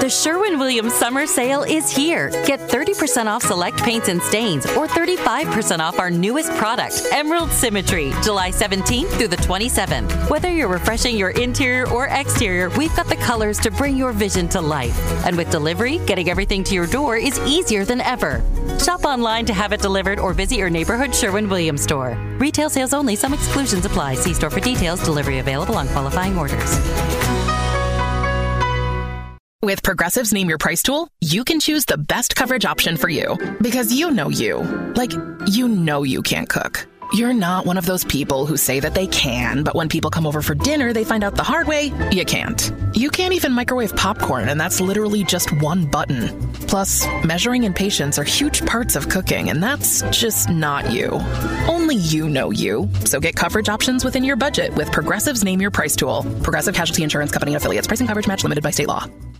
The Sherwin-Williams Summer Sale is here. Get 30% off select paints and stains or 35% off our newest product, Emerald Symmetry, July 17th through the 27th. Whether you're refreshing your interior or exterior, we've got the colors to bring your vision to life. And with delivery, getting everything to your door is easier than ever. Shop online to have it delivered or visit your neighborhood Sherwin-Williams store. Retail sales only. Some exclusions apply. See store for details. Delivery available on qualifying orders. With Progressive's Name Your Price tool, you can choose the best coverage option for you. Because you know you. Like, you know you can't cook. You're not one of those people who say that they can, but when people come over for dinner, they find out the hard way, you can't. You can't even microwave popcorn, and that's literally just one button. Plus, measuring and patience are huge parts of cooking, and that's just not you. Only you know you. So get coverage options within your budget with Progressive's Name Your Price tool. Progressive Casualty Insurance Company and affiliates. Price and coverage match limited by state law.